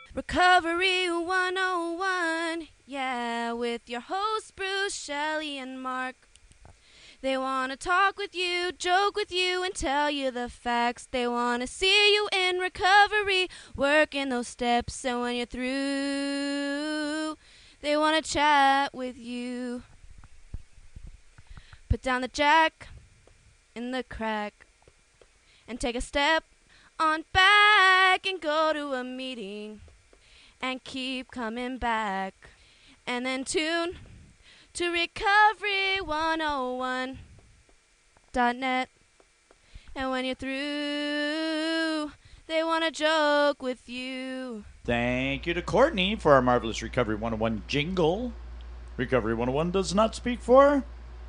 Recovery 101, yeah, with your hosts Bruce, Shelley, and Mark. They want to talk with you, joke with you, and tell you the facts. They want to see you in recovery, working those steps, and when you're through, they want to chat with you. Put down the jack in the crack and take a step on back and go to a meeting and keep coming back. And then tune to recovery101.net. And when you're through, they want to joke with you. Thank you to Courtney for our marvelous Recovery 101 jingle. Recovery 101 does not speak for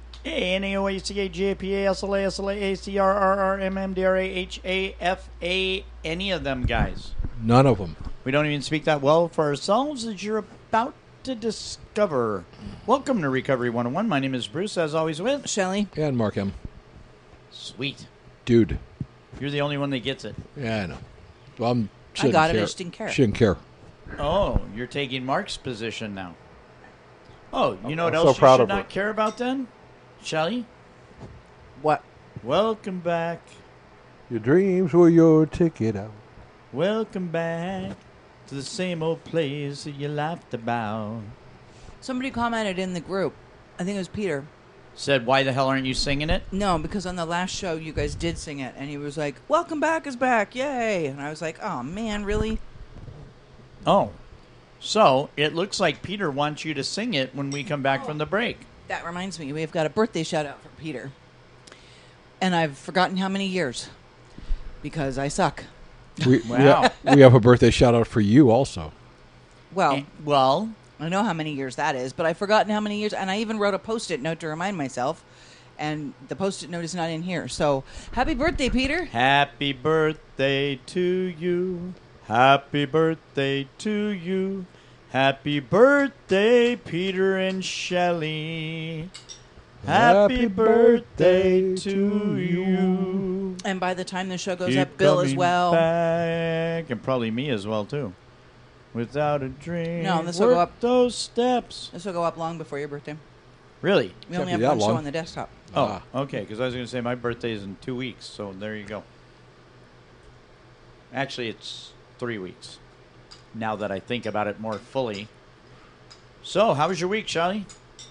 ANAOACA, any of them guys. None of them. We don't even speak that well for ourselves, as you're about to discover. Welcome to Recovery 101. My name is Bruce, as always with Shelley. And Mark M. Sweet. Dude. You're the only one that gets it. Yeah, I know. Well, I got it, I just didn't care. She didn't care. Oh, you're taking Mark's position now. Oh, you know what I'm else so proud you should of her. not care about then? Shelley? What? Welcome back. Your dreams were your ticket out. Welcome back to the same old place that you laughed about. Somebody commented in the group. I think it was Peter. Said, why the hell aren't you singing it? No, because on the last show you guys did sing it, and he was like, "Welcome back is back, yay!" And I was like, "Oh man, really?" Oh. So, it looks like Peter wants you to sing it when we come back from the break. That reminds me, we've got a birthday shout out for Peter, and I've forgotten how many years because I suck. Wow. We have a birthday shout out for you also. Well, Well, I know how many years that is, but I've forgotten how many years, and I even wrote a Post-it note to remind myself, and the Post-it note is not in here. So, happy birthday, Peter! happy birthday to you. Happy birthday to you. Happy birthday, Peter and Shelley. Happy birthday to you. And by the time the show goes Keep up, Bill as coming well. back. And probably me as well, too. Without a dream. No, this will work go up- those steps. This will go up long before your birthday. Really? We only have be that one show long. on the desktop. Oh, okay. Because I was going to say my birthday is in 2 weeks, so there you go. Actually, it's 3 weeks. Now that I think about it more fully. So, how was your week, Shelley?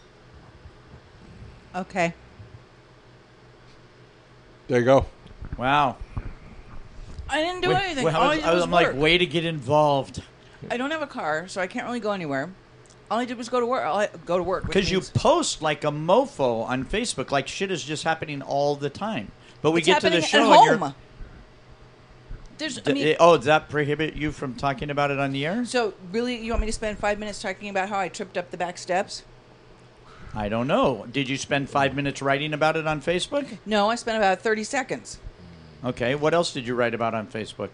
Okay. There you go. Wow. I didn't do anything. Well, All I did was I'm like, work. way to get involved. I don't have a car, so I can't really go anywhere. All I did was go to work. Which Because you means post like a mofo on Facebook, like shit is just happening all the time. But we it's get to the happening show at and home. There's, I you're. mean, Does that prohibit you from talking about it on the air? so really, you want me to spend 5 minutes talking about how I tripped up the back steps? I don't know. Did you spend 5 minutes writing about it on Facebook? No, I spent about 30 seconds. Okay. What else did you write about on Facebook?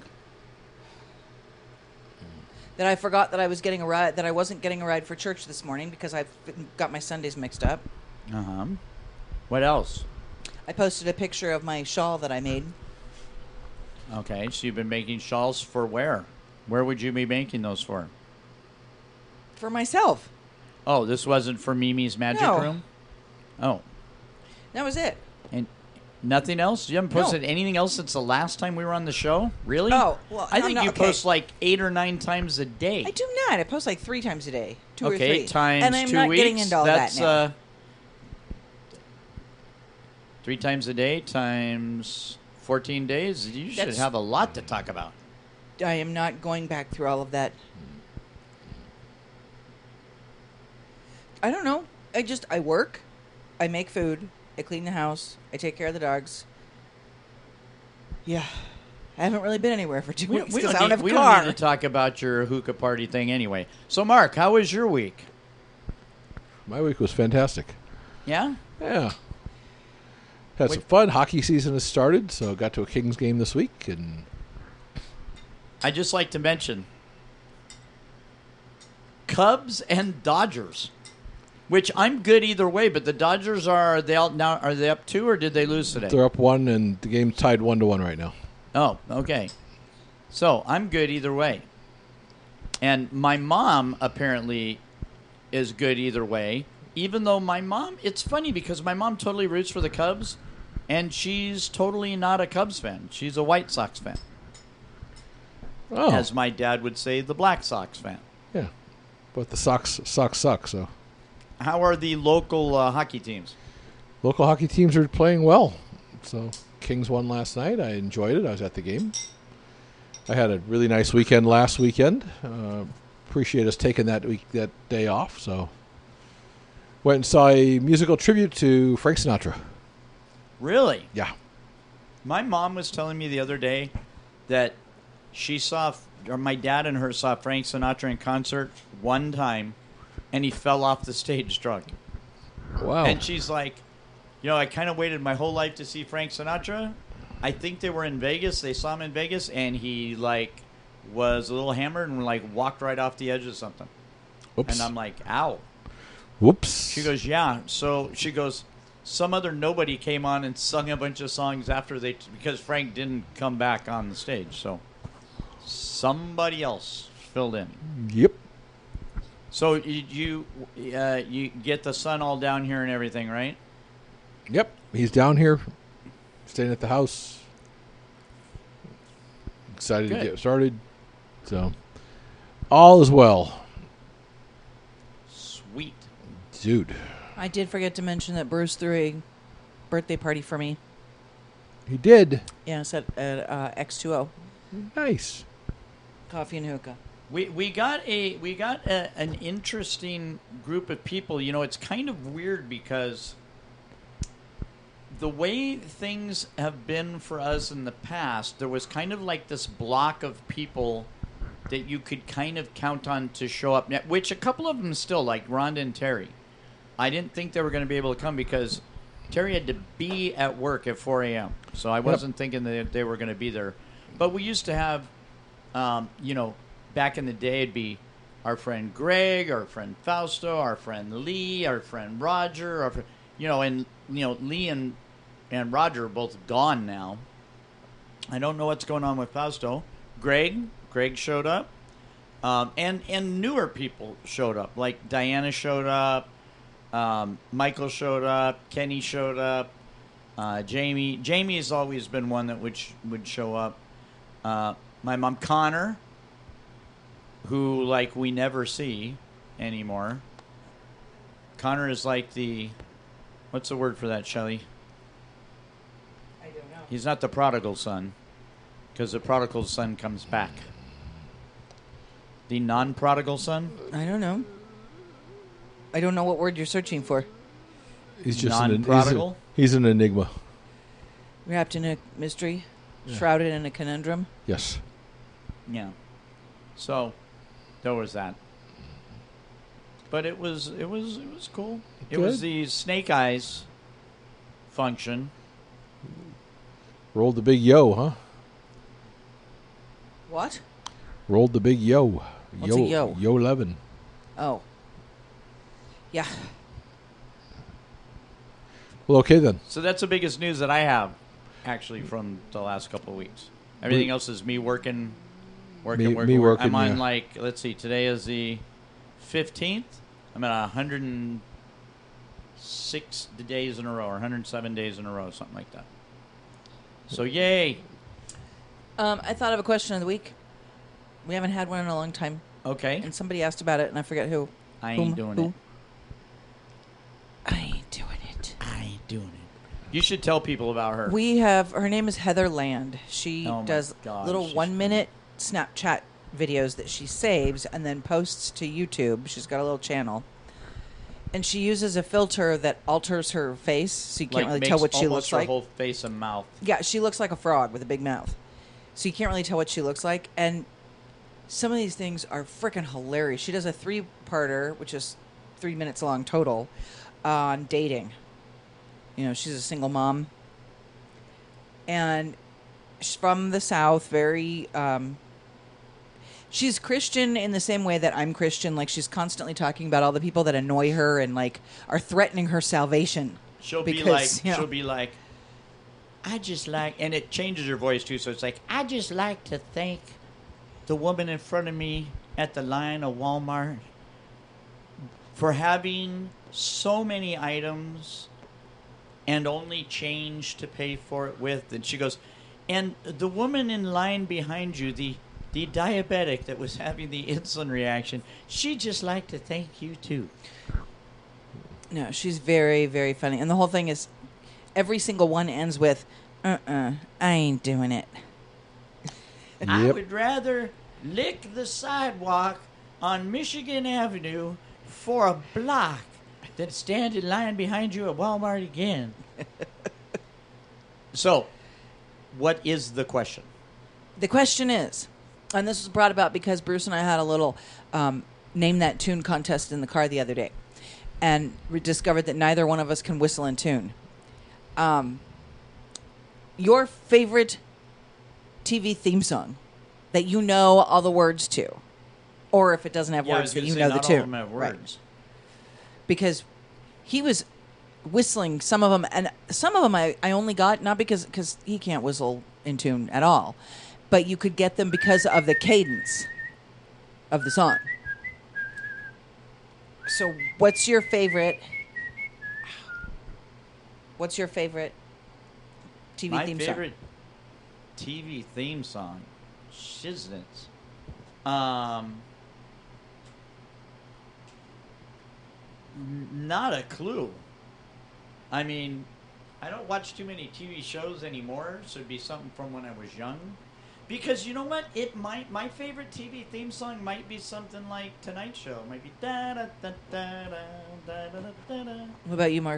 That I forgot that I was getting a ride. That I wasn't getting a ride for church this morning because I've got my Sundays mixed up. Uh-huh. What else? I posted a picture of my shawl that I made. Okay, so you've been making shawls for where? Where would you be making those for? For myself. Oh, this wasn't for Mimi's Magic No. Room? Oh, That was it. and nothing else? You haven't No. posted anything else since the last time we were on the show? Really? Oh, well, I I'm think not- you okay. post like 8 or 9 times a day. I do not. I post like 3 times a day. 2 or 3. Okay, times and I'm 2 not weeks. getting into all That's that now. 3 times a day times 14 days. You should That's- have a lot to talk about. I am not going back through all of that. I don't know. I work, I make food, I clean the house, I take care of the dogs. Yeah. I haven't really been anywhere for 2 weeks because I don't have a we car. don't need to talk about your hookah party thing anyway. So, Mark, how was your week? My week was fantastic. Yeah? Yeah. Had some fun. Hockey season has started, so got to a Kings game this week, and I'd just like to mention Cubs and Dodgers, which I'm good either way, but the Dodgers are they up 2 or did they lose today? they're up 1, and the game's tied 1-1 right now. Oh, okay. So I'm good either way. And my mom apparently is good either way. Even though my mom, it's funny because my mom totally roots for the Cubs, and she's totally not a Cubs fan. She's a White Sox fan. Oh, As my dad would say, the Black Sox fan. yeah. But the Sox suck, so. How are the local hockey teams? Local hockey teams are playing well. So, Kings won last night. I enjoyed it. I was at the game. I had a really nice weekend last weekend. Appreciate us taking that day off. So, went and saw a musical tribute to Frank Sinatra. Really? Yeah. My mom was telling me the other day that she saw, or my dad and her saw Frank Sinatra in concert one time, and he fell off the stage drunk. Wow. And she's like, I kind of waited my whole life to see Frank Sinatra. I think they were in Vegas. They saw him in Vegas, and he, was a little hammered and, walked right off the edge of something. Whoops. And I'm like, ow. Whoops. She goes, yeah. So she goes, some other nobody came on and sung a bunch of songs after because Frank didn't come back on the stage. So somebody else filled in. Yep. So you get the son all down here and everything, right? Yep. He's down here, staying at the house. Excited Good. to get started. So, all is well. Sweet. Dude. I did forget to mention that Bruce threw a birthday party for me. He did. Yes, at X2O. Nice. Coffee and hookah. We got an interesting group of people. It's kind of weird because the way things have been for us in the past, there was kind of like this block of people that you could kind of count on to show up, which a couple of them still, like Rhonda and Terry. I didn't think they were going to be able to come because Terry had to be at work at 4 a.m., so I wasn't thinking that they were going to be there. But we used to have, back in the day, it'd be our friend Greg, our friend Fausto, our friend Lee, our friend Roger, Lee and Roger are both gone now. I don't know what's going on with Fausto. Greg showed up, and newer people showed up. Like Diana showed up, Michael showed up, Kenny showed up, Jamie. Jamie has always been one that would show up. My mom Connor, who we never see anymore. Connor is like what's the word for that, Shelley? I don't know. He's not the prodigal son, because the prodigal son comes back. The non-prodigal son? I don't know. I don't know what word you're searching for. He's just non-prodigal? He's an enigma. Wrapped in a mystery, Yeah. shrouded in a conundrum. Yes. Yeah. So, there was that. But it was cool. It was Good. the Snake Eyes function. Rolled the big yo, huh? What? Rolled the big yo. What's a yo? Yo 11. Oh. Yeah. Well, okay then. So that's the biggest news that I have, actually, from the last couple of weeks. Everything else is me working. Me I'm working, on yeah. let's see, today is the 15th. I'm at 106 days in a row, or 107 days in a row, something like that. So yay. I thought of a question of the week. We haven't had one in a long time. Okay. And somebody asked about it, and I forget who. I ain't doing it. I ain't doing it. I ain't doing it. You should tell people about her. Her name is Heather Land. She Oh my does God, little she's 1 minute Snapchat videos that she saves and then posts to YouTube. She's got a little channel. And she uses a filter that alters her face, so you can't really tell what she looks her like. whole face and mouth. Yeah, she looks like a frog with a big mouth. So you can't really tell what she looks like. And some of these things are freaking hilarious. She does a 3-parter, which is 3 minutes long total, on dating. She's a single mom. And she's from the South, very... she's Christian in the same way that I'm Christian. Like, she's constantly talking about all the people that annoy her and, are threatening her salvation. She'll be like, I just like, and it changes her voice too, so it's like, I just like to thank the woman in front of me at the line of Walmart for having so many items and only change to pay for it with. And she goes, and the woman in line behind you, the diabetic that was having the insulin reaction, she'd just like to thank you too. No, she's very, very funny. And the whole thing is, every single one ends with, I ain't doing it. I Yep. would rather lick the sidewalk on Michigan Avenue for a block than stand in line behind you at Walmart again. So, what is the question? The question is, and this was brought about because Bruce and I had a little name that tune contest in the car the other day, and we discovered that neither one of us can whistle in tune. Your favorite TV theme song that you know all the words to, or if it doesn't have Yeah, I words, was that gonna you say, know not the all tune. of them have Right. words. Because he was whistling some of them, and some of them I only got, not because he can't whistle in tune at all, but you could get them because of the cadence of the song. So what's your favorite TV My theme favorite TV theme song, shiznits. Not a clue. I mean, I don't watch too many TV shows anymore, so it'd be something from when I was young. Because you know what? My favorite TV theme song might be something like Tonight Show. It might be da da da da da da da da da. song? What about you, Mark?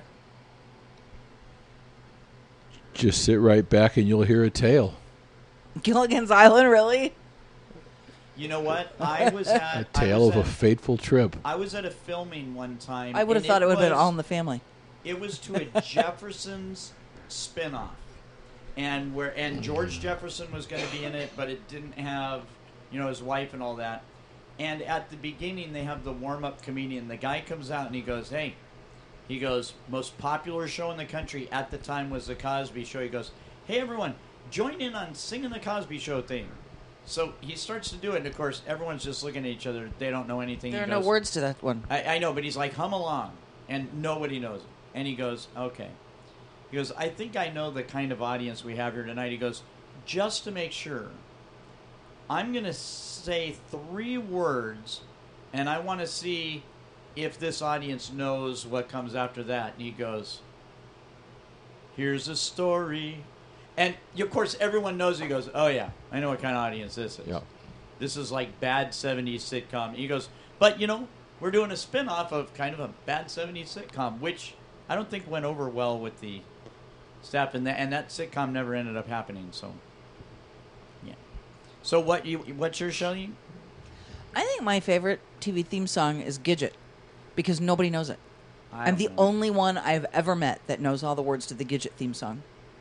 Just sit right back and you'll hear a tale. Gilligan's Island, really? You know what? I was at A tale of a fateful trip. I was at a filming one time. I would have and thought it would have been was- All in the Family. It was to a Jefferson's spinoff, and George Jefferson was going to be in it, but it didn't have, his wife and all that. And at the beginning, they have the warm-up comedian. The guy comes out and he goes, "Hey," he goes, "most popular show in the country at the time was the Cosby Show." He goes, "Hey everyone, join in on singing the Cosby Show theme." So he starts to do it, and of course, everyone's just looking at each other. They don't know anything. There He are no goes, words to that one. I know, but he's like, hum along, and nobody knows it. And he goes, okay. He goes, I think I know the kind of audience we have here tonight. He goes, just to make sure, I'm going to say 3 words, and I want to see if this audience knows what comes after that. And he goes, here's a story. And, of course, everyone knows. He goes, oh, yeah, I know what kind of audience this is. Yeah. This is like bad 70s sitcom. He goes, but, we're doing a spin-off of kind of a bad 70s sitcom, which I don't think went over well with the staff, and that sitcom never ended up happening. So, yeah. So what's your Shelley? I think my favorite TV theme song is Gidget, because nobody knows it. I I'm don't the know. only one I've ever met that knows all the words to the Gidget theme song.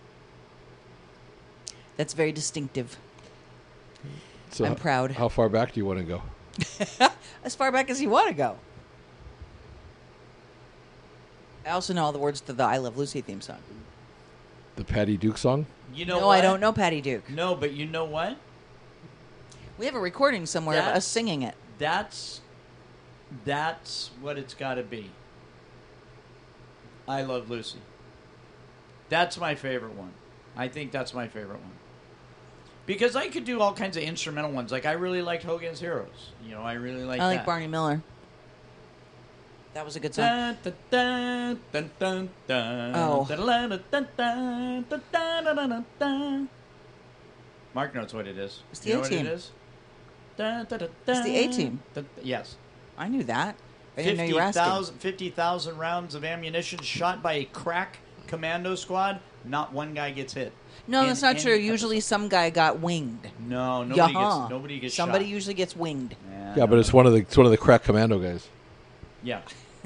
That's very distinctive. So I'm proud. How far back do you want to go? As far back as you want to go. I also know all the words to the I Love Lucy theme song. The Patty Duke song? You know No, what? I don't know Patty Duke. No, but you know what? We have a recording somewhere of That- us singing it. That's what it's got to be. I Love Lucy. That's my favorite one. I think that's my favorite one. Because I could do all kinds of instrumental ones. Like, I really liked Hogan's Heroes. I really like I that. like Barney Miller. That was a good song. Dun, dun, dun, dun, dun, dun, Oh. dun, dun, dun, dun, dun, dun, dun, dun, dun. Mark knows what it is. It's the You know what A-Team. it is? Dun, dun, dun, It's the dun, A-Team. dun, yes. I knew that. I didn't know you were asking. 50,000 rounds of ammunition shot by a crack commando squad. Not one guy gets hit. No, in that's not true. any Usually episode. some guy got winged. No, Yaha. nobody gets Somebody shot. usually gets winged. Yeah, but it's one of the crack commando guys. Yeah.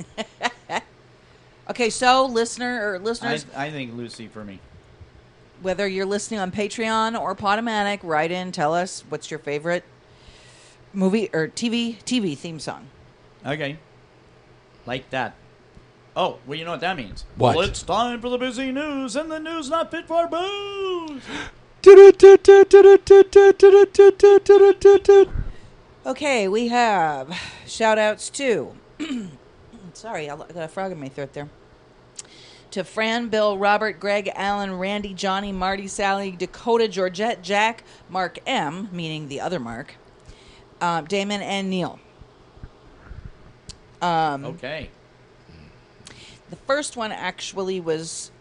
Okay, so listeners, I think Lucy for me. whether you're listening on Patreon or Podomatic, write in, tell us what's your favorite movie or TV theme song. Okay. Like that. Oh, well, you know what that means. What? Well, it's time for the busy news, and the news not fit for booze. Okay, we have shout-outs to... Sorry, I got a frog in my throat there. To Fran, Bill, Robert, Greg, Alan, Randy, Johnny, Marty, Sally, Dakota, Georgette, Jack, Mark M., meaning the other Mark, Damon, and Neil. Okay. The first one actually was...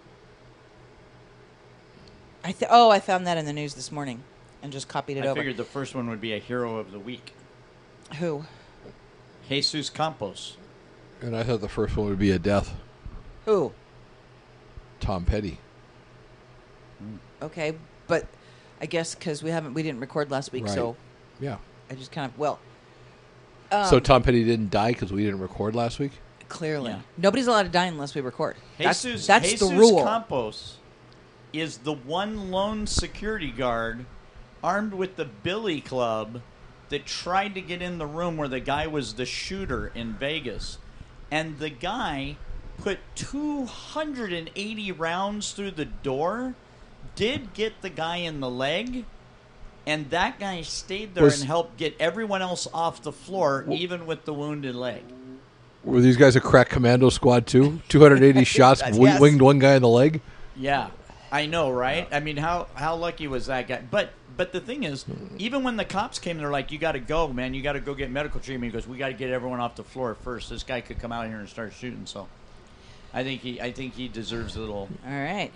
I found that in the news this morning and just copied it I over. figured the first one would be a hero of the week. Who? Jesus Campos. And I thought the first one would be a death. Who? Tom Petty. Okay, but I guess because we didn't record last week, Right. so Yeah. I just kind of So Tom Petty didn't die because we didn't record last week? clearly Yeah. nobody's allowed to die unless we record. Jesus That's the rule. Campos is the one lone security guard armed with the billy club that tried to get in the room where the guy was the shooter in Vegas. And the guy put 280 rounds through the door, did get the guy in the leg, and that guy stayed there and helped get everyone else off the floor, even with the wounded leg. Were these guys a crack commando squad too? 280 shots, Yes. winged one guy in the leg? Yeah, I know, right? I mean, how lucky was that guy? But the thing is, even when the cops came, they're like, "You got to go, man. You got to go get medical treatment." He goes, "We got to get everyone off the floor first. This guy could come out here and start shooting." So, I think he deserves a little. All right.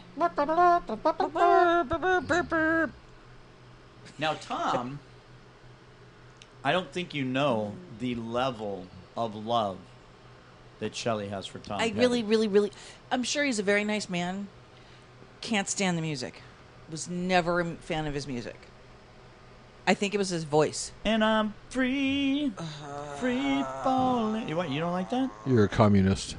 Now, Tom, I don't think you know the level of love that Shelley has for Tom. I Petty. really, I'm sure he's a very nice man. Can't stand the music. Was never a fan of his music. I think it was his voice. And I'm free falling. You what? You don't like that? You're a communist.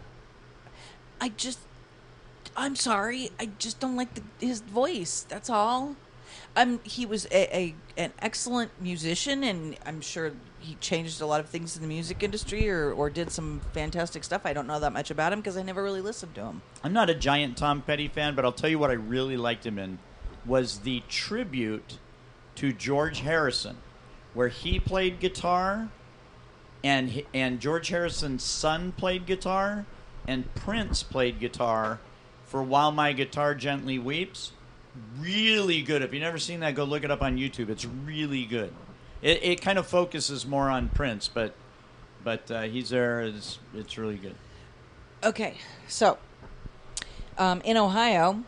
I'm sorry. I just don't like his voice. That's all. He was an excellent musician, and I'm sure he changed a lot of things in the music industry or did some fantastic stuff. I don't know that much about him because I never really listened to him. I'm not a giant Tom Petty fan, but I'll tell you what I really liked him in was the tribute to George Harrison, where he played guitar, and George Harrison's son played guitar, and Prince played guitar for While My Guitar Gently Weeps. Really good. If you've never seen that, go look it up on YouTube. It's really good. It kind of focuses more on Prince, but he's there. It's really good. Okay, so in Ohio,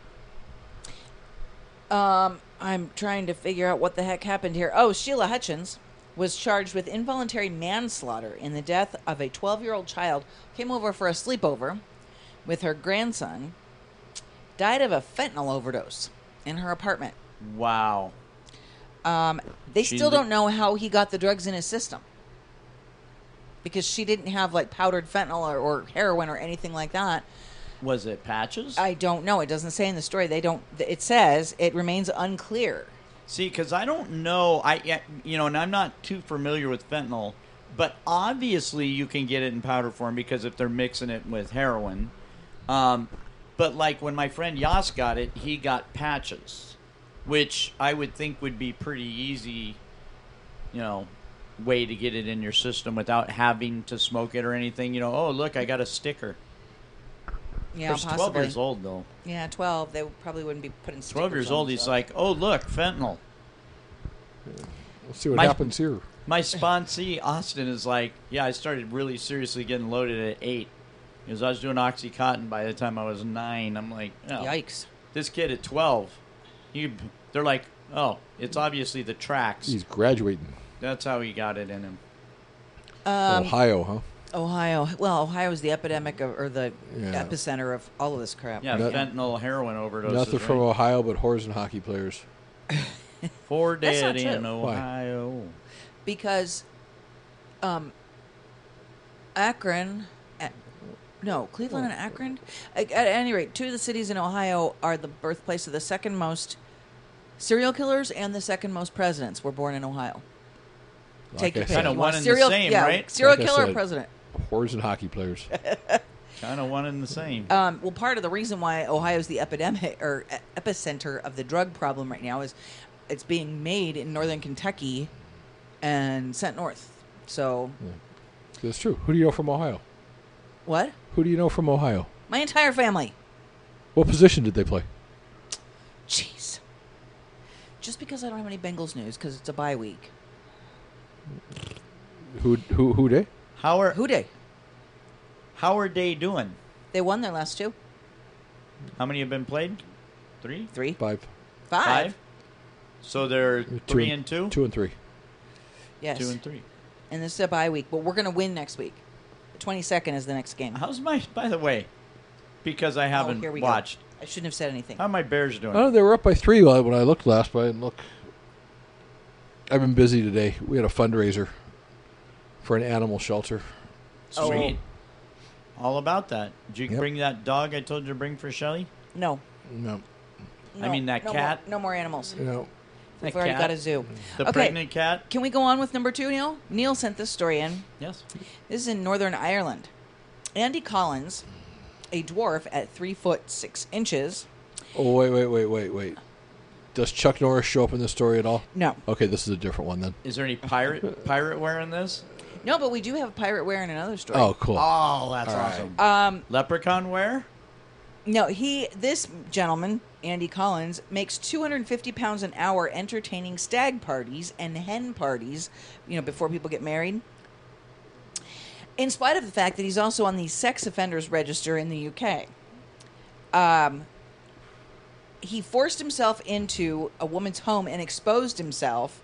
I'm trying to figure out what the heck happened here. Oh, Sheila Hutchins was charged with involuntary manslaughter in the death of a 12-year-old child who came over for a sleepover with her grandson, died of a fentanyl overdose in her apartment. Wow. They still don't know how he got the drugs in his system because she didn't have like powdered fentanyl or heroin or anything like that. Was it patches? I don't know. It doesn't say in the story. It says it remains unclear. See, because I don't know, and I'm not too familiar with fentanyl, but obviously you can get it in powder form because if they're mixing it with heroin. But like when my friend Yas got it, he got patches, which I would think would be pretty easy, way to get it in your system without having to smoke it or anything. Oh, look, I got a sticker. Yeah, He's 12 possibly. years old, though. Yeah, 12. They probably wouldn't be putting 12 years stickers on old, he's stuff. like, oh, look, fentanyl. Let's see what My- happens here. My sponsee, Austin, is like, yeah, I started really seriously getting loaded at 8. Because I was doing Oxycontin by the time I was 9. I'm like, oh, Yikes. this kid at 12, they're like, oh, it's obviously the tracks. He's graduating. That's how he got it in him. Ohio, huh? Ohio. Well, Ohio is the epidemic or the Yeah. epicenter of all of this crap. Yeah, Not- fentanyl, heroin overdoses. Nothing from right? Ohio but whores and hockey players. 4 That's not dead in true. Why? Ohio. Because Akron... No, Cleveland and Akron? At any rate, two of the cities in Ohio are the birthplace of the second most serial killers and the second most presidents were born in Ohio. Take your I pick. said, Kinda You one want and the same, right? Serial Like I killer or said. president? Whores and hockey players. Kind of one and the same. Well, part of the reason why Ohio is the epidemic or epicenter of the drug problem right now is it's being made in northern Kentucky and sent north. So, That's true. Who do you know from Ohio? what? Who do you know from Ohio? My entire family. What position did they play? Jeez. Just because I don't have any Bengals news because it's a bye week. Who they? How are Who day? they doing? They won their last two. How many have been played? 3? 3. 5. 5. So they're 3 and 2? 2 and 3. Yes. 2 and 3. And this is a bye week, but we're going to win next week. The 22nd is the next game. How's my, by the way, because I haven't here we watched, go. I shouldn't have said anything. how are my Bears doing? Oh, they were up by 3 when I looked last, but I didn't look. I've been busy today. We had a fundraiser for an animal shelter. Sweet. All about that. Did you Yep. bring that dog I told you to bring for Shelly? No. No, I mean, that no cat? More, no more animals. you know, We've That already cat? got a zoo. The Okay. pregnant cat? Can we go on with number 2, Neil? Neil sent this story in. Yes. This is in Northern Ireland. Andy Collins, a dwarf at 3'6". Oh, wait. Does Chuck Norris show up in this story at all? No. Okay, this is a different one then. Is there any pirate wear in this? No, but we do have pirate wear in another story. Oh, cool. Oh, that's All right. awesome. Leprechaun wear? No, this gentleman, Andy Collins, makes 250 pounds an hour entertaining stag parties and hen parties, before people get married. In spite of the fact that he's also on the sex offenders register in the UK. He forced himself into a woman's home and exposed himself.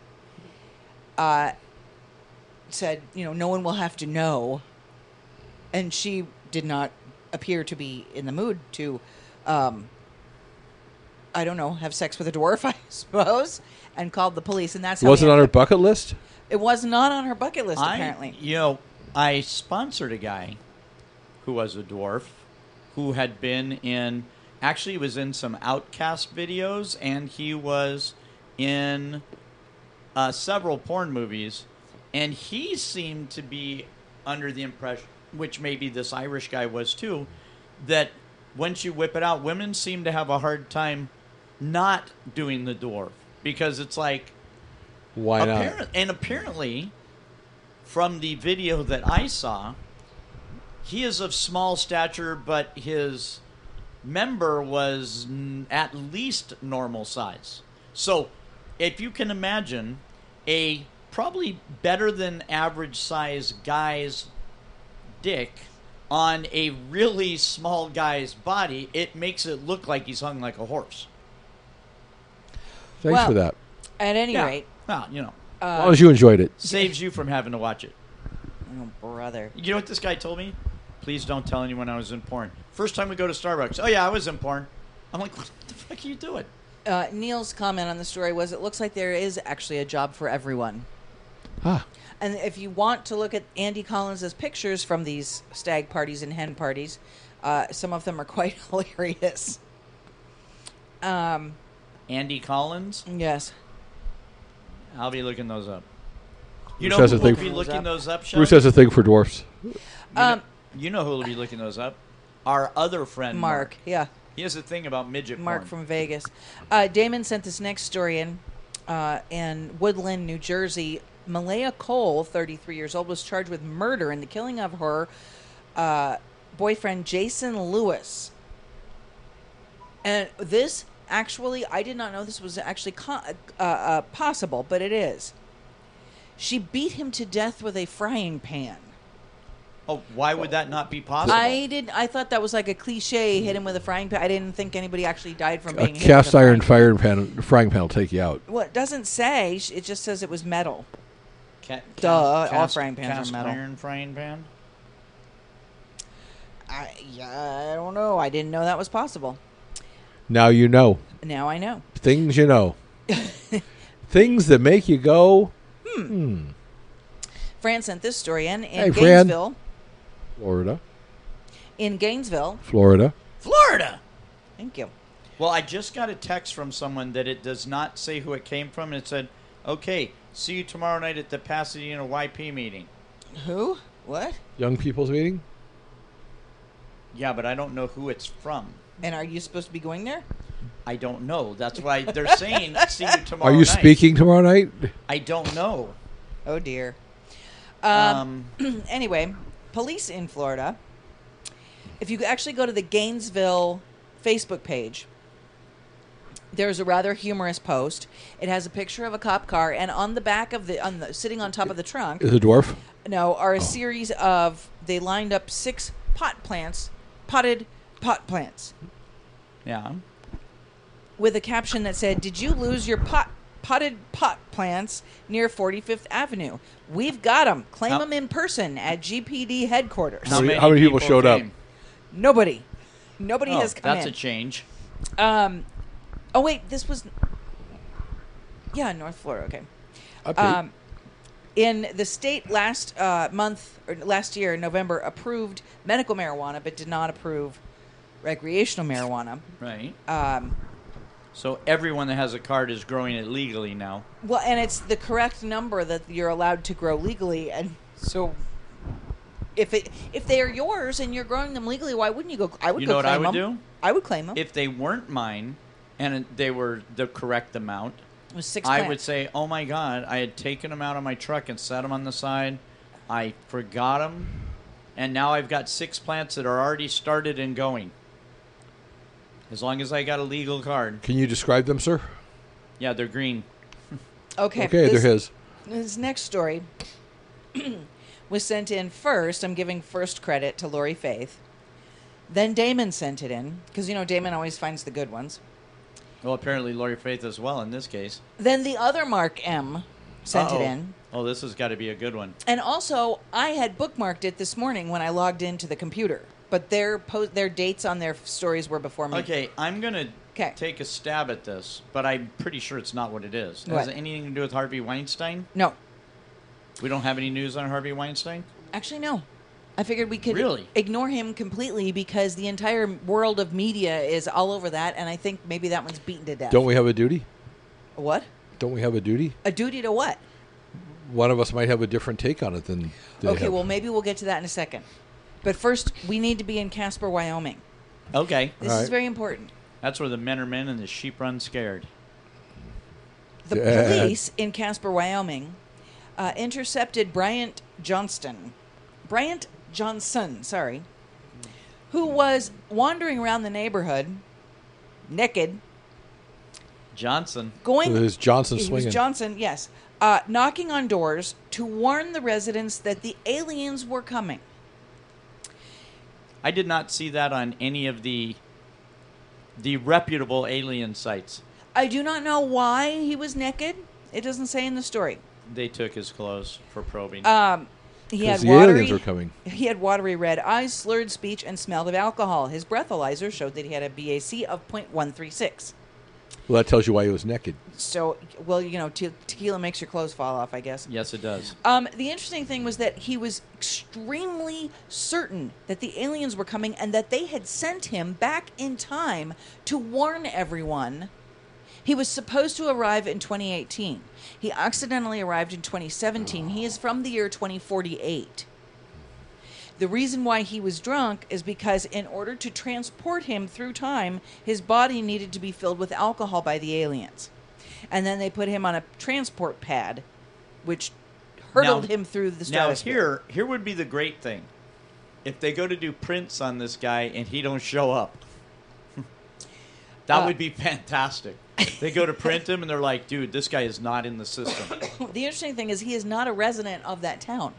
Said, no one will have to know. And she did not appear to be in the mood to, I don't know, have sex with a dwarf, I suppose, and called the police. And that's how Was he it on her ended up- bucket list? It was not on her bucket list, apparently. I sponsored a guy who was a dwarf who had been in, actually was in some Outcast videos, and he was in several porn movies, and he seemed to be under the impression, which maybe this Irish guy was too, that once you whip it out, women seem to have a hard time not doing the dwarf, because it's like, Why not? and apparently, from the video that I saw, he is of small stature, but his member was at least normal size. So, if you can imagine a probably better than average size guy's dick on a really small guy's body, it makes it look like he's hung like a horse. Thanks Well, for that. At any Yeah. rate, Well, As long as you enjoyed it. saves you from having to watch it. oh, brother. You know what this guy told me? Please don't tell anyone I was in porn. First time we go to Starbucks. Oh, yeah, I was in porn. I'm like, what the fuck are you doing? Neil's comment on the story was, it looks like there is actually a job for everyone. Ah, And if you want to look at Andy Collins' pictures from these stag parties and hen parties, some of them are quite hilarious. Andy Collins? Yes. I'll be looking those up. You Bruce know has who a will thing be for- looking those up, Bruce Shelly? has a thing for dwarfs. You know who will be looking those up? Our other friend, Mark, yeah. He has a thing about midget Mark porn. from Vegas. Damon sent this next story in Woodland, New Jersey. Malaya Cole, 33 years old, was charged with murder in the killing of her boyfriend, Jason Lewis. And this, actually, I did not know this was actually possible, but it is. She beat him to death with a frying pan. Oh, why would that not be possible? I thought that was like a cliche, hit him with a frying pan. I didn't think anybody actually died from A being hit cast with a iron frying frying pan will take you out. Well, it doesn't say. It just says it was metal. Duh, all frying pans are metal. iron frying pan? I don't know. I didn't know that was possible. Now you know. Now I know. Things you know. Things that make you go, Fran sent this story in Hey, Fran. Gainesville. Florida. In Gainesville. Florida. Florida! Thank you. Well, I just got a text from someone that it does not say who it came from, and it said, okay, see you tomorrow night at the Pasadena YP meeting. Who? What? Young people's meeting? Yeah, but I don't know who it's from. And are you supposed to be going there? I don't know. That's why they're saying see you tomorrow Are you night. speaking tomorrow night? I don't know. Oh, dear. Um, Anyway, police in Florida, if you actually go to the Gainesville Facebook page, there's a rather humorous post. It has a picture of a cop car, and on the back of sitting on top of the trunk, Is it a dwarf? are a series of, they lined up 6 potted pot plants, yeah. with a caption that said, "Did you lose your potted pot plants near 45th Avenue? We've got them. Claim How- them in person at GPD headquarters." How many people showed up? came? Nobody Oh, has come that's in. a change. Oh wait, this was North Florida. Okay. Update. In the state last year, November, approved medical marijuana, but did not approve recreational marijuana. Right. So everyone that has a card is growing it legally now. Well, and it's the correct number that you're allowed to grow legally, and so if they are yours and you're growing them legally, why wouldn't you go? I would. You go know what I claim would them. do? I would claim them. If they weren't mine and they were the correct amount, It was 6 I plants. would say, oh my God, I had taken them out of my truck and set them on the side. I forgot them. And now I've got 6 plants that are already started and going. As long as I got a legal card. Can you describe them, sir? Yeah, they're green. Okay. Okay, they're his. This next story was sent in first. I'm giving first credit to Lori Faith. Then Damon sent it in, because, Damon always finds the good ones. Well, apparently Lori Faith as well in this case. Then the other Mark M sent it in. Oh, this has got to be a good one. And also, I had bookmarked it this morning when I logged into the computer. But their dates on their stories were before me. Okay, I'm going to 'Kay. take a stab at this, but I'm pretty sure it's not what it is. What? Has it anything to do with Harvey Weinstein? No. We don't have any news on Harvey Weinstein? Actually, no. I figured we could Really? ignore him completely because the entire world of media is all over that, and I think maybe that one's beaten to death. Don't we have a duty? What? Don't we have a duty? A duty to what? One of us might have a different take on it than they Okay, have. well, maybe we'll get to that in a second. But first, we need to be in Casper, Wyoming. Okay. This All is right. very important. That's where the men are men and the sheep run scared. The Dad. police in Casper, Wyoming, intercepted Bryant Johnson, who was wandering around the neighborhood, naked, Johnson. going. It was Johnson He swinging. was Johnson, yes, knocking on doors to warn the residents that the aliens were coming. I did not see that on any of the reputable alien sites. I do not know why he was naked. It doesn't say in the story. They took his clothes for probing. He had Because the watery. aliens were coming. He had watery red eyes, slurred speech, and smelled of alcohol. His breathalyzer showed that he had a BAC of .136. Well, that tells you why he was naked. So, well, tequila makes your clothes fall off, I guess. Yes, it does. The interesting thing was that he was extremely certain that the aliens were coming and that they had sent him back in time to warn everyone. He was supposed to arrive in 2018. He accidentally arrived in 2017. He is from the year 2048. The reason why he was drunk is because in order to transport him through time, his body needed to be filled with alcohol by the aliens. And then they put him on a transport pad, which hurtled him through the Now stratosphere. here would be the great thing. If they go to do prints on this guy and he don't show up. That would be fantastic. They go to print him and they're like, dude, this guy is not in the system. The interesting thing is he is not a resident of that town.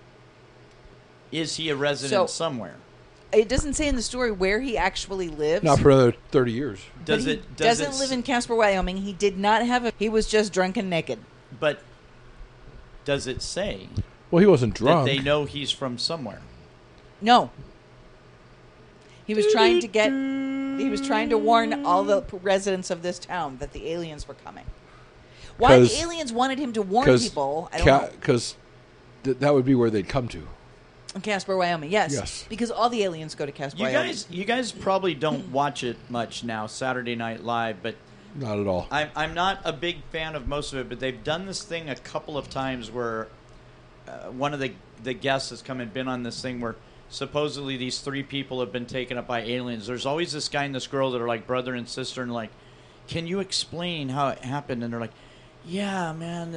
Is he a resident So- somewhere? It doesn't say in the story where he actually lives. Not for another 30 years. but Does he it doesn't live in Casper, Wyoming. He did not have a. He was just drunk and naked. But does it say Well, he wasn't drunk. that they know he's from somewhere? No. He was trying to get. He was trying to warn all the residents of this town that the aliens were coming. Why the 'Cause- aliens wanted him to warn Because people, I don't know. Because that would be where they'd come to. In Casper, Wyoming, yes. Yes. Because all the aliens go to Casper, Wyoming. You guys probably don't watch it much now, Saturday Night Live, but Not at all. I'm not a big fan of most of it, but they've done this thing a couple of times where one of the guests has come and been on this thing where supposedly these 3 people have been taken up by aliens. There's always this guy and this girl that are like brother and sister and like, can you explain how it happened? And they're like, yeah, man,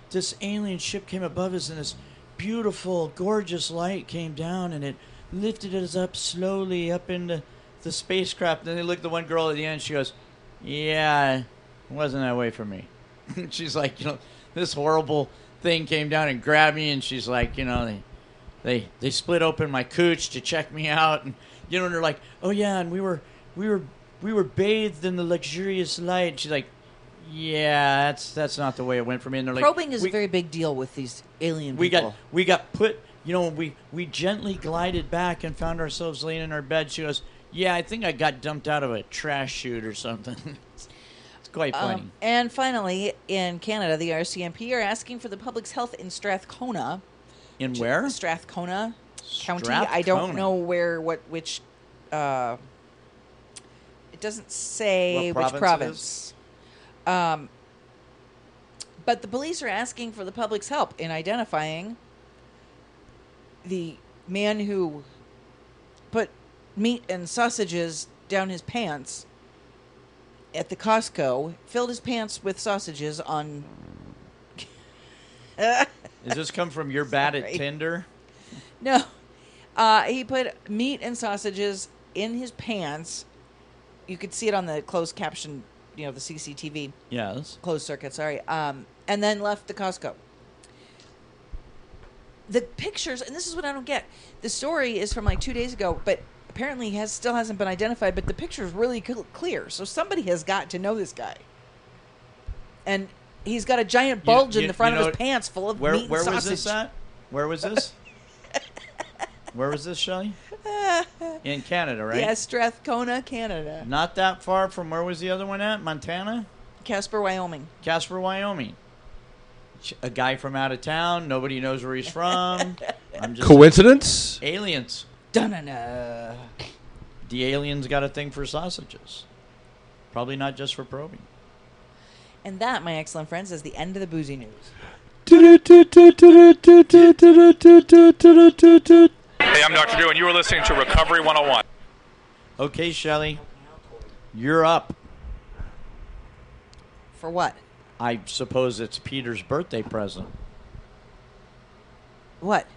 this alien ship came above us, and this beautiful, gorgeous light came down, and it lifted us up slowly up into the spacecraft. And then they looked at the one girl at the end. She goes, "Yeah, it wasn't that way for me." She's like, this horrible thing came down and grabbed me, and she's like, they split open my cooch to check me out, and and they're like, "Oh yeah, and we were bathed in the luxurious light." And she's like, "Yeah, that's not the way it went for me." And they're like, Probing is a very big deal with these alien people. We got put, we gently glided back and found ourselves laying in our bed. She goes, "Yeah, I think I got dumped out of a trash chute or something." It's quite funny. And finally, in Canada, the RCMP are asking for the public's health in Strathcona. In where? Strathcona County. Strathcona. I don't know which. It doesn't say What which province province. But the police are asking for the public's help in identifying the man who put meat and sausages down his pants at the Costco, filled his pants with sausages on... Does this come from your bad at Sorry. Tinder? No. He put meat and sausages in his pants. You could see it on the closed caption, the CCTV. Yes. Closed circuit, sorry. And then left the Costco. The pictures, and this is what I don't get. The story is from like 2 days ago, but apparently still hasn't been identified, but the picture is really clear. So somebody has got to know this guy. And he's got a giant bulge in the front of his pants full of meat and sausage. Where was this at? Where was this? Where was this, Shelley? In Canada, right? Yeah, Strathcona, Canada. Not that far from where was the other one at? Montana? Casper, Wyoming. Casper, Wyoming. A guy from out of town. Nobody knows where he's from. I'm just Coincidence? aliens. Dun-dun-dun. The aliens got a thing for sausages. Probably not just for probing. And that, my excellent friends, is the end of the boozy news. Hey, I'm Dr. Drew, and you are listening to Recovery 101. Okay, Shelley. You're up. For what? I suppose it's Peter's birthday present. What?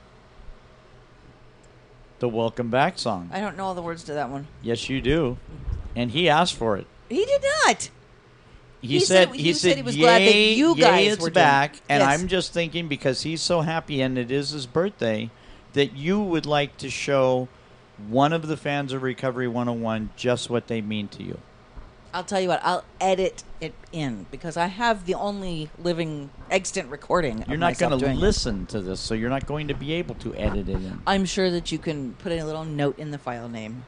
The Welcome Back song. I don't know all the words to that one. Yes, you do. And he asked for it. He did not. He said he was "Yay, glad that you guys it's were back." doing. And Yes. I'm just thinking, because he's so happy and it is his birthday, that you would like to show one of the fans of Recovery 101 just what they mean to you. I'll tell you what. I'll edit it in because I have the only living extant recording. You're not going to listen to this, so you're not going to be able to edit it in. I'm sure that you can put a little note in the file name.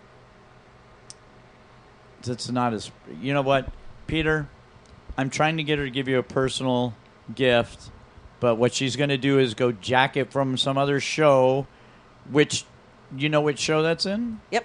It's not as... You know what, Peter? I'm trying to get her to give you a personal gift, but what she's going to do is go jack it from some other show, which... You know which show that's in? Yep.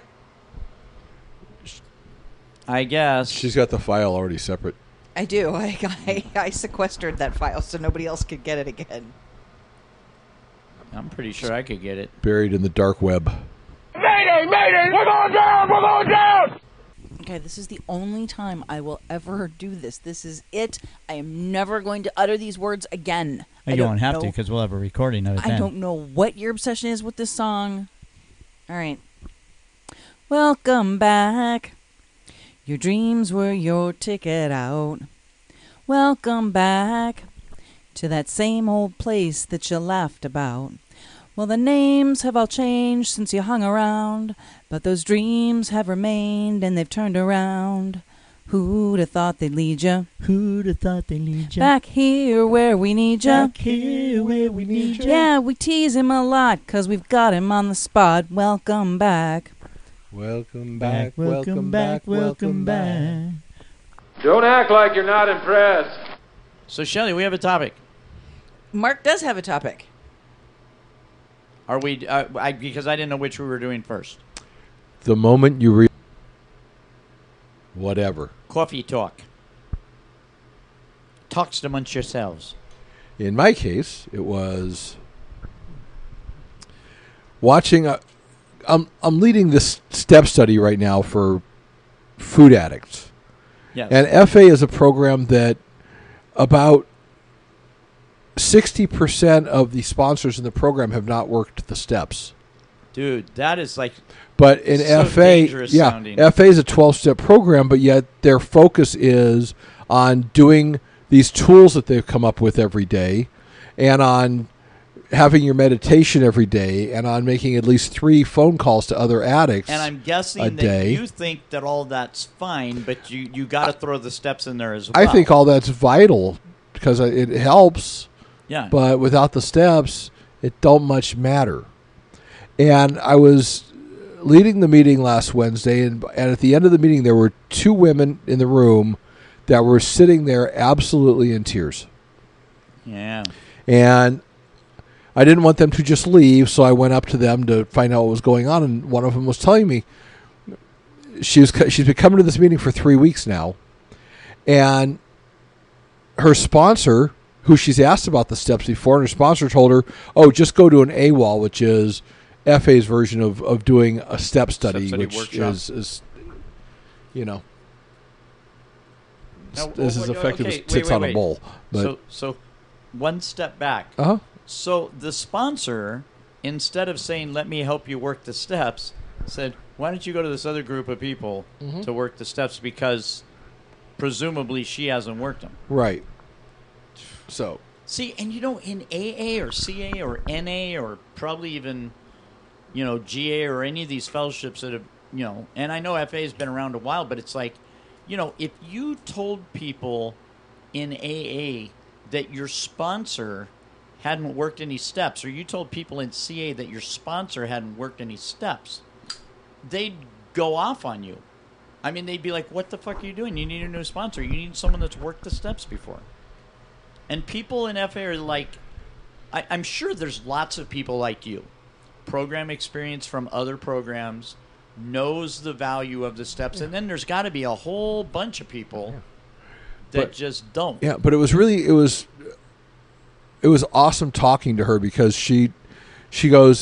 I guess. She's got the file already separate. I do. I sequestered that file so nobody else could get it again. I'm pretty sure I could get it. Buried in the dark web. Mayday! Mayday! We're going down! We're going down! Okay, this is the only time I will ever do this. This is it. I am never going to utter these words again. You won't have to because we'll have a recording of it then. I don't know what your obsession is with this song. All right. Welcome back. Your dreams were your ticket out. Welcome back to that same old place that you laughed about. Well, the names have all changed since you hung around, but those dreams have remained and they've turned around. Who'd have thought they'd lead you? Who'd have thought they need you? Back here where we need you. Back here where we need you. Yeah, we tease him a lot 'cause we've got him on the spot. Welcome back. Welcome back, welcome back, welcome back. Don't act like you're not impressed. So, Shelley, we have a topic. Mark does have a topic. Are we? Because I didn't know which we were doing first. The moment you whatever. Coffee talk. Talks amongst yourselves. In my case, it was watching. I'm leading this step study right now for food addicts. Yes. And FA is a program that about 60% of the sponsors in the program have not worked the steps. Dude, that is like But in so FA, dangerous yeah, sounding. FA is a 12-step program, but yet their focus is on doing these tools that they've come up with every day, and on having your meditation every day, and on making at least 3 phone calls to other addicts. And I'm guessing a that day. you think that all that's fine, but you got to throw the steps in there as well. I think all that's vital because it helps. Yeah. But without the steps, it don't much matter. And I was leading the meeting last Wednesday, and at the end of the meeting, there were 2 women in the room that were sitting there absolutely in tears. Yeah. And I didn't want them to just leave, so I went up to them to find out what was going on, and one of them was telling me she's been coming to this meeting for 3 weeks now, and her sponsor, who she's asked about the steps before, and her sponsor told her, "Oh, just go to an AWOL," which is FA's version of doing a step study, which workshop. is you know, Now, this is effective as tits on a bowl. But So one step back. uh-huh. So the sponsor, instead of saying, "Let me help you work the steps," said, "Why don't you go to this other group of people to work the steps?" Because presumably she hasn't worked them. Right. So See, and in AA or CA or NA or probably even, GA or any of these fellowships that have, and I know FA has been around a while, but it's like, if you told people in AA that your sponsor hadn't worked any steps, or you told people in CA that your sponsor hadn't worked any steps, they'd go off on you. I mean, they'd be like, "What the fuck are you doing? You need a new sponsor. You need someone that's worked the steps before." And people in FA are like, I'm sure there's lots of people like you. Program experience from other programs, knows the value of the steps, and then there's got to be a whole bunch of people that just don't. yeah, but it was awesome talking to her because she goes,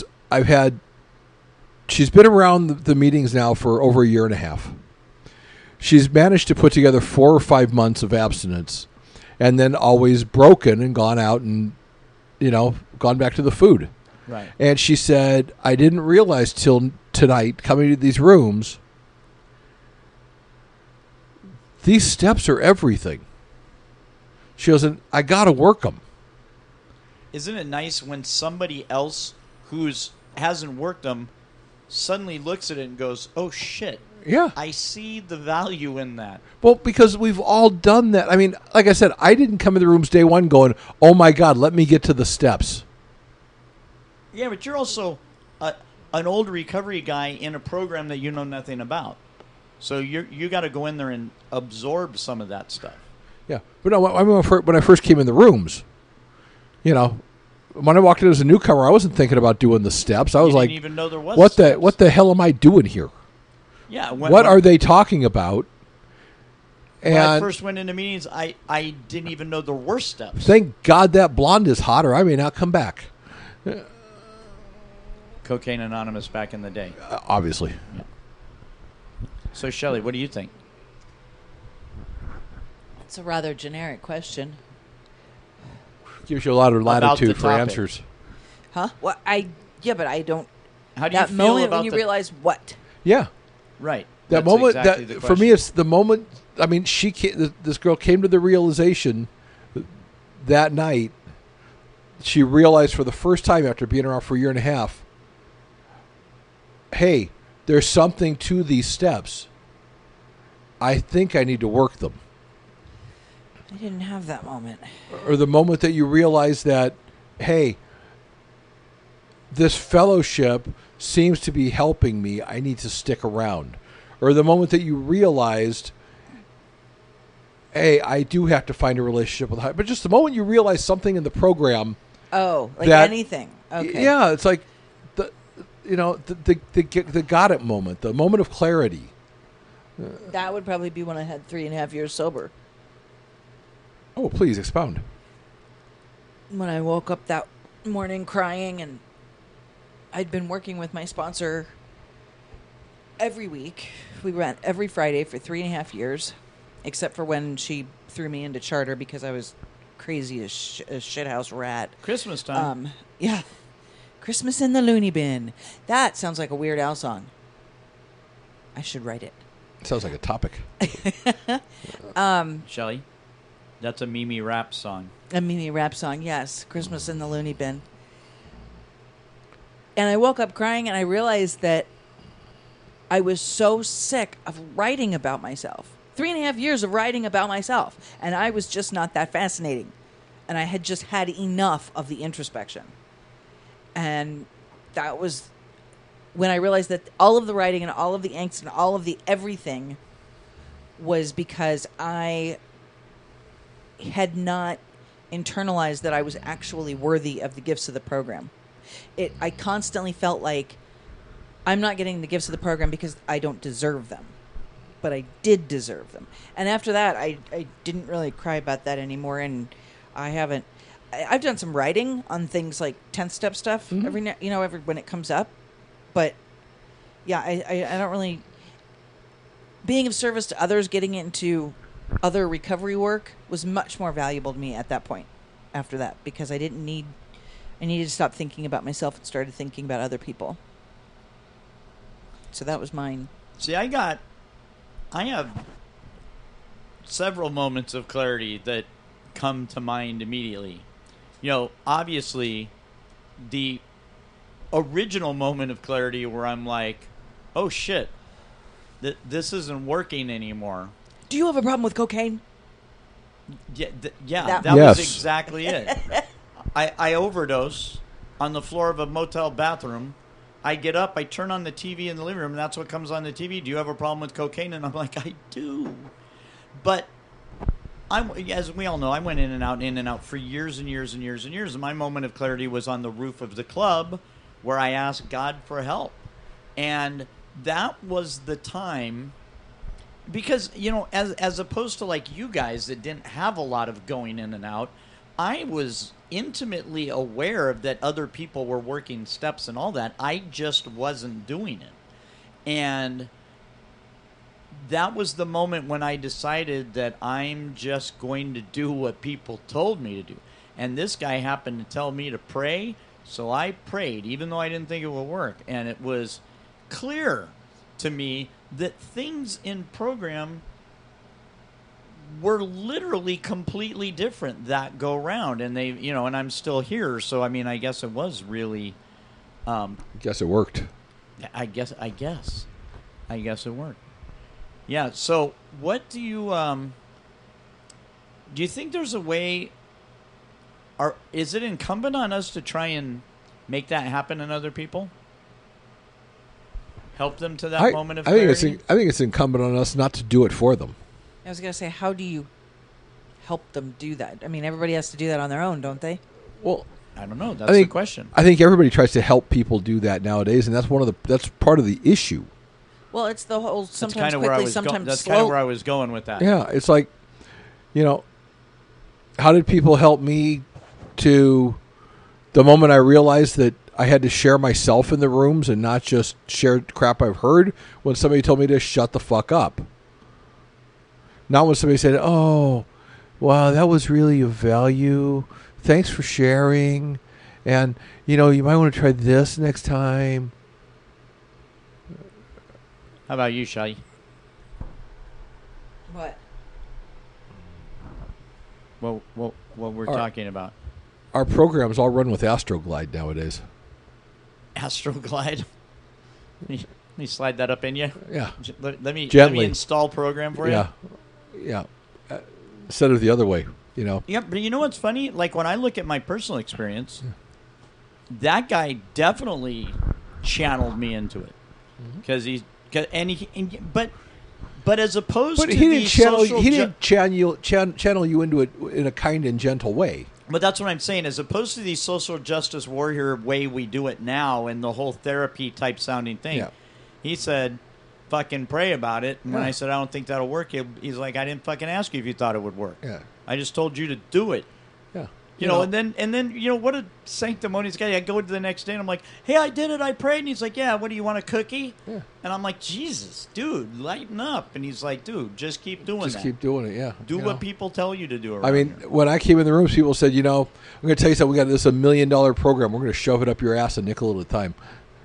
she's been around the meetings now for over a year and a half. She's managed to put together 4 or 5 months of abstinence, and then always broken and gone out and, gone back to the food. Right. And she said, "I didn't realize till tonight, coming to these rooms, these steps are everything." She goes, "And I got to work them." Isn't it nice when somebody else who's hasn't worked them suddenly looks at it and goes, "Oh, shit. Yeah. I see the value in that." Well, because we've all done that. I mean, like I said, I didn't come in the rooms day one going, "Oh, my God, let me get to the steps." Yeah, but you're also an old recovery guy in a program that you know nothing about. So you got to go in there and absorb some of that stuff. Yeah. But no, I mean, when I first came in the rooms, when I walked in as a newcomer, I wasn't thinking about doing the steps. I was You like, didn't even know there was what steps. the hell am I doing here? Yeah. What are they talking about? When I And first went into meetings, I didn't even know there were steps. thank God that blonde is hot, or I may not come back. Cocaine Anonymous back in the day. Obviously. So, Shelley, what do you think? It's a rather generic question. Gives you a lot of About the latitude for topic. answers. Huh? Well, but I don't. How do you That feel moment about when you the realize what? Yeah. right? That That's moment, exactly the for me, question. it's the moment. I mean, this girl came to the realization that night. She realized for the first time after being around for a year and a half, hey, there's something to these steps. I think I need to work them. I didn't have that moment. Or the moment that you realize that, hey, this fellowship seems to be helping me. I need to stick around. Or the moment that you realized, hey, I do have to find a relationship with her. But just the moment you realize something in the program. Oh, like that- anything. Okay. Yeah, it's like the got it moment, the moment of clarity. That would probably be when I had 3.5 years sober. Oh, please expound. When I woke up that morning crying, and I'd been working with my sponsor every week. We went every Friday for 3.5 years, except for when she threw me into charter because I was crazy as shithouse rat. Christmas time. Yeah. Christmas in the Looney Bin. That sounds like a Weird Al song. I should write it. Sounds like a topic. Shelley, that's a Mimi rap song. A Mimi rap song, yes. Christmas in the Looney Bin. And I woke up crying and I realized that I was so sick of writing about myself. 3.5 years of writing about myself. And I was just not that fascinating. And I had just had enough of the introspection. And that was when I realized that all of the writing and all of the angst and all of the everything was because I had not internalized that I was actually worthy of the gifts of the program. I constantly felt like I'm not getting the gifts of the program because I don't deserve them. But I did deserve them. And after that, I didn't really cry about that anymore. And I've done some writing on things like 10th step stuff every when it comes up. But yeah, I don't really, being of service to others, getting into other recovery work was much more valuable to me at that point after that, because I needed to stop thinking about myself and started thinking about other people. So that was mine. See, I have several moments of clarity that come to mind immediately. You know, obviously, the original moment of clarity where I'm like, oh shit, this isn't working anymore. Do you have a problem with cocaine? Yeah, that was exactly it. I overdose on the floor of a motel bathroom. I get up, I turn on the TV in the living room, and that's what comes on the TV. Do you have a problem with cocaine? And I'm like, I do. But as we all know, I went in and out for years and years and years and years. And my moment of clarity was on the roof of the club where I asked God for help. And that was the time, because, you know, as opposed to like you guys that didn't have a lot of going in and out, I was intimately aware of that other people were working steps and all that. I just wasn't doing it. And that was the moment when I decided that I'm just going to do what people told me to do. And this guy happened to tell me to pray, so I prayed, even though I didn't think it would work. And it was clear to me that things in program were literally completely different that go round. And they, you know, and I'm still here, so I mean, I guess it was really guess it worked. I guess it worked. Yeah, so what do you think there's a way, or is it incumbent on us to try and make that happen in other people? Help them to that moment of clarity? I think it's incumbent on us not to do it for them. I was going to say, how do you help them do that? I mean, everybody has to do that on their own, don't they? Well, I don't know. That's the question. I think everybody tries to help people do that nowadays, and that's part of the issue. Well, it's the whole sometimes kind of quickly, sometimes that's slow. kind of where I was going with that. Yeah, it's like, you know, how did people help me to the moment I realized that I had to share myself in the rooms and not just share crap I've heard, when somebody told me to shut the fuck up. Not when somebody said, oh, wow, that was really of value. Thanks for sharing. And, you know, you might want to try this next time. How about you, Shai? What? What we're talking about? Our programs all run with Astroglide nowadays. Astroglide? Let me slide that up in you. Yeah. Let me Gently. install program for you. Yeah. Instead of the other way, you know. Yeah, but you know what's funny? Like when I look at my personal experience, that guy definitely channeled me into it because but as opposed to he didn't channel you into it in a kind and gentle way. But that's what I'm saying. As opposed to the social justice warrior way we do it now and the whole therapy type sounding thing, he said, fucking pray about it. And when I said, I don't think that'll work, he's like, I didn't fucking ask you if you thought it would work. Yeah. I just told you to do it. Yeah. You know, and then you know, what a sanctimonious guy. I go to the next day and I'm like, hey, I did it, I prayed. And he's like, yeah, what do you want, a cookie? Yeah. And I'm like, Jesus, dude, lighten up. And he's like, dude, just keep doing that. Just keep doing it, yeah. Do You what know? people tell you to do around I mean, here. when I came in the rooms, people said, you know, I'm going to tell you something. We got this $1 million program. We're going to shove it up your ass a nickel at a time.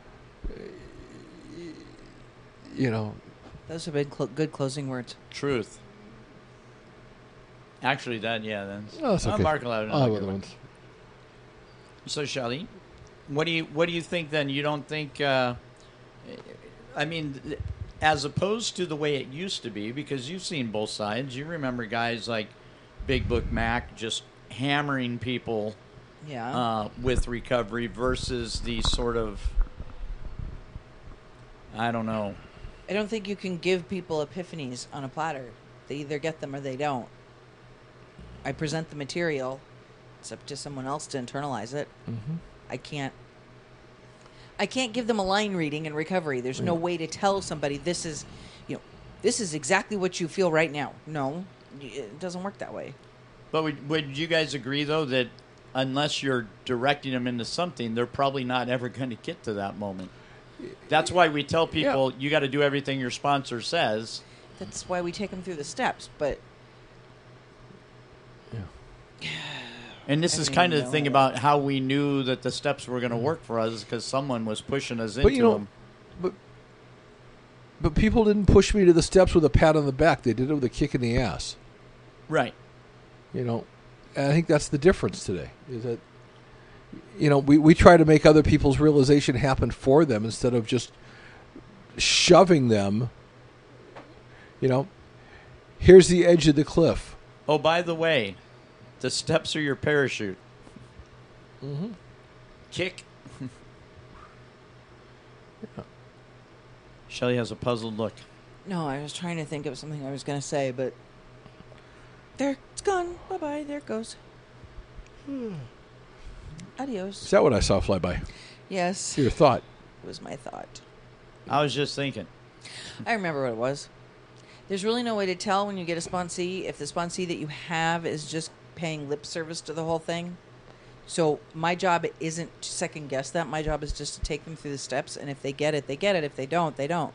You know. Those have been good closing words. Truth. Actually, that's Oh, that's okay. Mark allowed I'll have another other one. ones. So, Shelley, what do you think then? You don't think? I mean, as opposed to the way it used to be, because you've seen both sides. You remember guys like Big Book Mac just hammering people, with recovery versus the sort of, I don't know. I don't think you can give people epiphanies on a platter. They either get them or they don't. I present the material. It's up to someone else to internalize it. Mm-hmm. I can't give them a line reading in recovery. There's no way to tell somebody this is exactly what you feel right now. No, it doesn't work that way. But would you guys agree, though, that unless you're directing them into something, they're probably not ever going to get to that moment? That's why we tell people, you got to do everything your sponsor says. That's why we take them through the steps. But And this is kind of the thing about how we knew that the steps were going to work for us, because someone was pushing us into them. But people didn't push me to the steps with a pat on the back. They did it with a kick in the ass. Right. You know, and I think that's the difference today. Is that, you know, we try to make other people's realization happen for them instead of just shoving them. You know, here's the edge of the cliff. Oh, by the way, the steps are your parachute. Mm-hmm. Kick. Shelley has a puzzled look. no, I was trying to think of something I was going to say, but there, it's gone. Bye-bye. There it goes. Adios. Is that what I saw fly by? Yes. Your thought. It was my thought. I was just thinking. I remember what it was. There's really no way to tell when you get a sponsee if the sponsee that you have is just paying lip service to the whole thing. So my job isn't to second guess that. My job is just to take them through the steps, and if they get it, they get it. If they don't, they don't.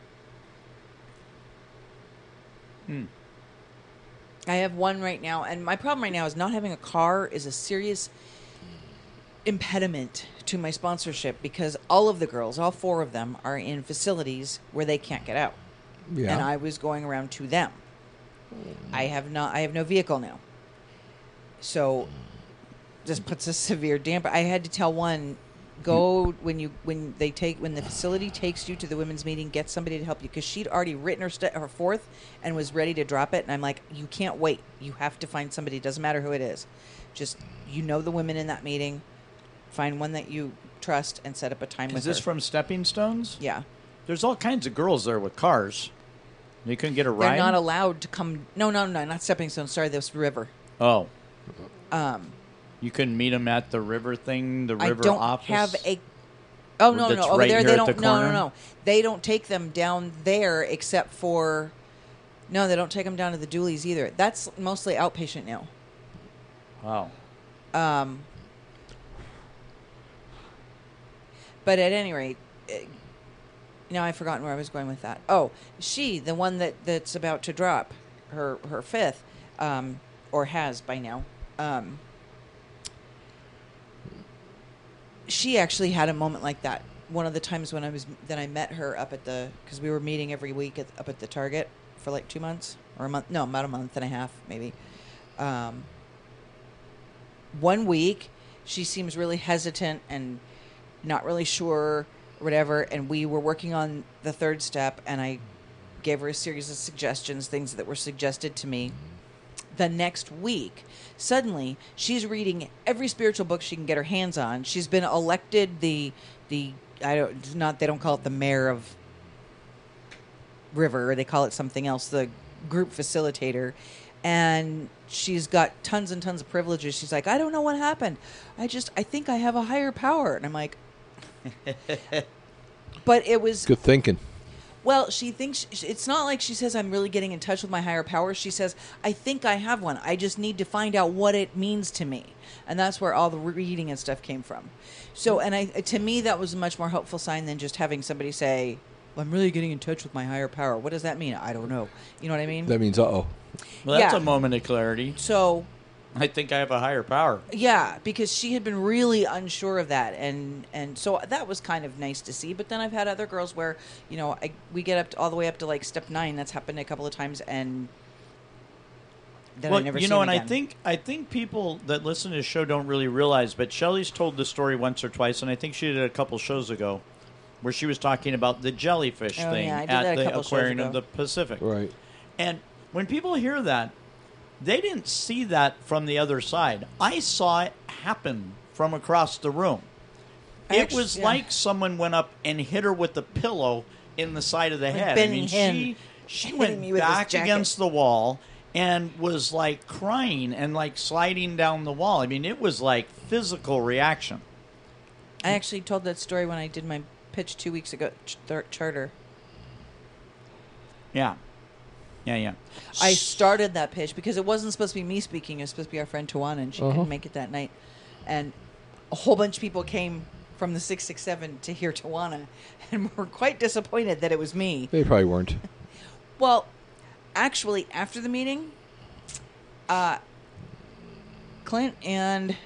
I have one right now, and my problem right now is not having a car is a serious impediment to my sponsorship, because all of the girls, all 4 of them, are in facilities where they can't get out. Yeah. And I was going around to them. I have no vehicle now. So this puts a severe damper. I had to tell one, go when the facility takes you to the women's meeting, get somebody to help you, because she'd already written her fourth and was ready to drop it, and I'm like, you can't wait. You have to find somebody. It doesn't matter who it is. Just, the women in that meeting, find one that you trust and set up a time with her. Is this from Stepping Stones? Yeah. There's all kinds of girls there with cars. They couldn't get a ride? They're not allowed to come. No, not Stepping Stone. Sorry, this River. Oh. You couldn't meet them at the River thing, the River I don't office? have a. Oh no, That's over right there here they at don't. the No, corner? no. They don't take them down there except for. No, they don't take them down to the Dooleys either. That's mostly outpatient now. Wow. But at any rate, now I've forgotten where I was going with that. Oh, the one that's about to drop her fifth, or has by now. She actually had a moment like that. One of the times when I met her up at because we were meeting every week up at the Target for like 2 months or a month. No, about a month and a half maybe. 1 week, she seems really hesitant and not really sure, or whatever. And we were working on the third step, and I gave her a series of suggestions, things that were suggested to me. The next week, suddenly, she's reading every spiritual book she can get her hands on. She's been elected they don't call it the mayor of River, they call it something else, the group facilitator. And she's got tons and tons of privileges. She's like, I don't know what happened. I think I have a higher power. And I'm like, but it was good thinking. Well, she thinks it's not like she says I'm really getting in touch with my higher power. She says I think I have one. I just need to find out what it means to me, and that's where all the reading and stuff came from. So, and to me, that was a much more hopeful sign than just having somebody say, well, "I'm really getting in touch with my higher power." What does that mean? I don't know. You know what I mean? That means Well, that's Yeah. a moment of clarity. So, I think I have a higher power. yeah, because she had been really unsure of that, and so that was kind of nice to see. But then I've had other girls where, you know, we get up all the way up to like step 9. That's happened a couple of times, and then I never. you see know, them and again. I think people that listen to the show don't really realize, but Shelley's told the story once or twice, and I think she did it a couple shows ago, where she was talking about the jellyfish Oh, thing yeah, I did at that a the couple shows Aquarium ago. of the Pacific. right. And when people hear that, they didn't see that from the other side. I saw it happen from across the room. It was like someone went up and hit her with a pillow in the side of the head. I Benny mean, Hinn she hitting went me with his back jacket. against the wall and was like crying and like sliding down the wall. I mean, it was like physical reaction. I actually told that story when I did my pitch 2 weeks ago. Charter. Yeah. Yeah. I started that pitch because it wasn't supposed to be me speaking. It was supposed to be our friend Tawana, and she couldn't make it that night. And a whole bunch of people came from the 667 to hear Tawana, and were quite disappointed that it was me. They probably weren't. Well, actually, after the meeting, Clint and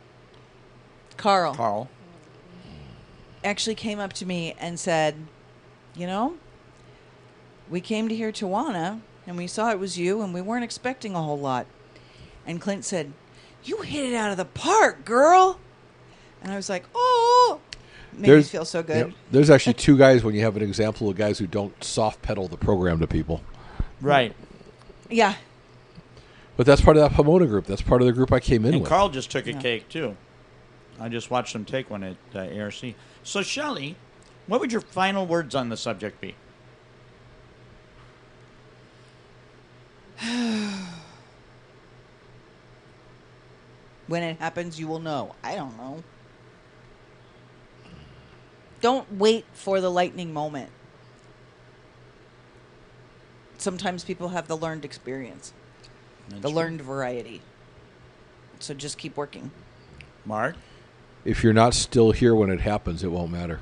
Carl actually came up to me and said, you know, we came to hear Tawana, and we saw it was you, and we weren't expecting a whole lot. And Clint said, you hit it out of the park, girl. And I was like, oh, made me feel so good. Yep. There's actually 2 guys when you have an example of guys who don't soft pedal the program to people. Right. Yeah. But that's part of that Pomona group. That's part of the group I came in And with. Carl just took a cake, too. I just watched him take one at ARC. So, Shelley, what would your final words on the subject be? When it happens, you will know. I don't know. Don't wait for the lightning moment. Sometimes people have the learned experience, the learned variety. So just keep working. Mark? If you're not still here when it happens, it won't matter.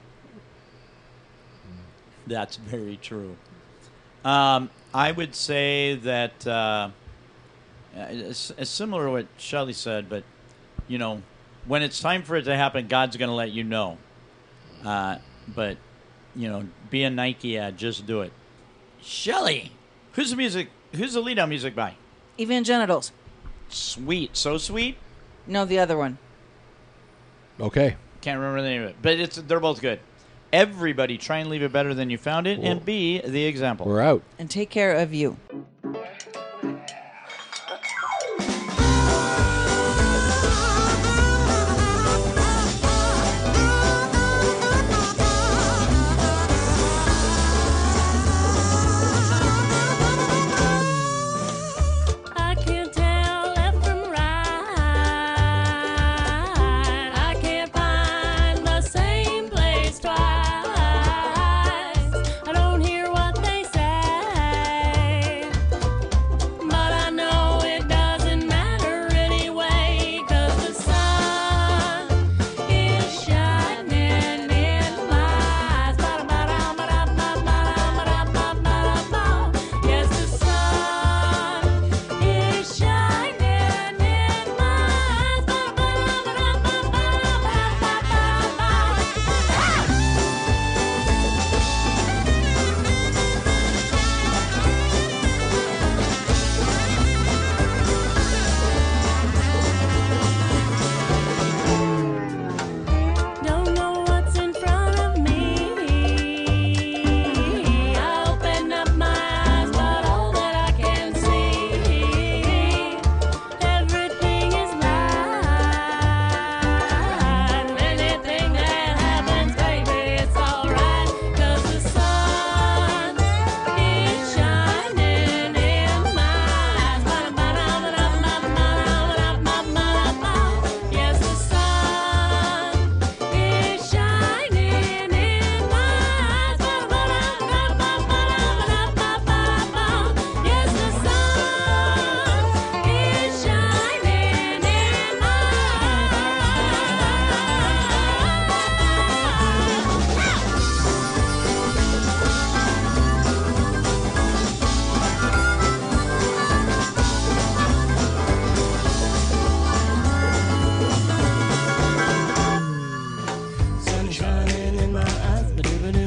That's very true. I would say that it's similar to what Shelley said, but, you know, when it's time for it to happen, God's going to let you know. But, you know, be a Nike ad, just do it. Shelley, who's the lead on music by? Evangenitals. Sweet. So sweet? No, the other one. Okay. Can't remember the name of it. But they're both good. Everybody try and leave it better than you found it, and be the example. We're out. And take care of you. I can't tell left from right. I can't find the same place twice. I don't hear what they say.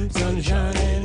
sunshine.